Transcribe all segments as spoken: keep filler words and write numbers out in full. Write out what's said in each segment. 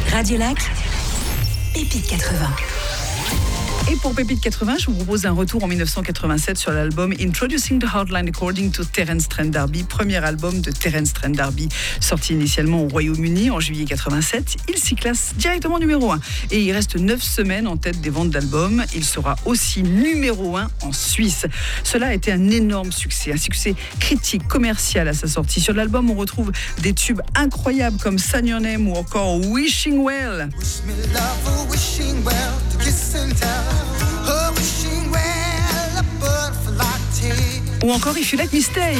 Radiolac, Pépite quatre-vingts. Et pour Pépite quatre-vingts, je vous propose un retour en dix-neuf cent quatre-vingt-sept sur l'album Introducing the Hardline According to Terence Trent D'Arby, premier album de Terence Trent D'Arby, sorti initialement au Royaume-Uni en juillet quatre-vingt-sept. Il s'y classe directement numéro un et il reste neuf semaines en tête des ventes d'albums. Il sera aussi numéro un en Suisse. Cela a été un énorme succès, un succès critique, commercial à sa sortie. Sur l'album, on retrouve des tubes incroyables comme Sign Your Name ou encore Wishing Well. Wish me love, oh, wishing well, to kiss and tell. Oh, wishing well, a butterfly tea. Ou encore If You Let Me Stay.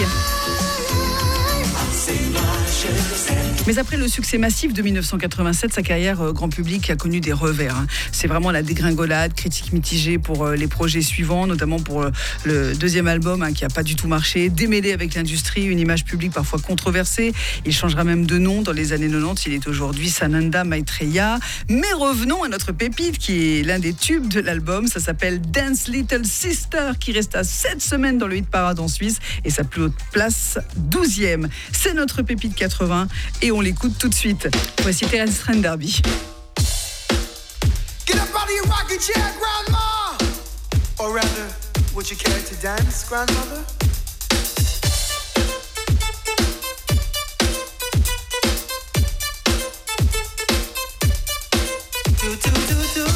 Mais après le succès massif de dix-neuf cent quatre-vingt-sept, sa carrière euh, grand public a connu des revers. Hein. C'est vraiment la dégringolade, critique mitigée pour euh, les projets suivants, notamment pour euh, le deuxième album hein, qui n'a pas du tout marché, démêlé avec l'industrie, une image publique parfois controversée. Il changera même de nom dans les années quatre-vingt-dix. Il est aujourd'hui Sananda Maitreya. Mais revenons à notre pépite qui est l'un des tubes de l'album. Ça s'appelle Dance Little Sister, qui reste à sept semaines dans le hit parade en Suisse et sa plus haute place douzième. C'est notre pépite quatre-vingts et on l'écoute tout de suite. Voici Terence Trent D'Arby. Get up out of your rocking chair, grandma. Or rather, would you care to dance, grandmother? Do, do, do, do.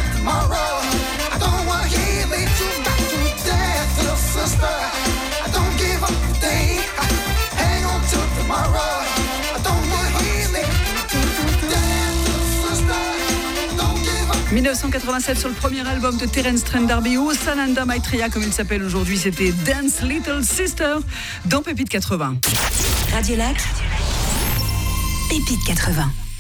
I don't dix-neuf cent quatre-vingt-sept sur le premier album de Terence Trent D'Arby ou Sananda Maitreya comme il s'appelle aujourd'hui, c'était Dance Little Sister dans Pépite quatre-vingts. Radio Lac, Pépite quatre-vingts.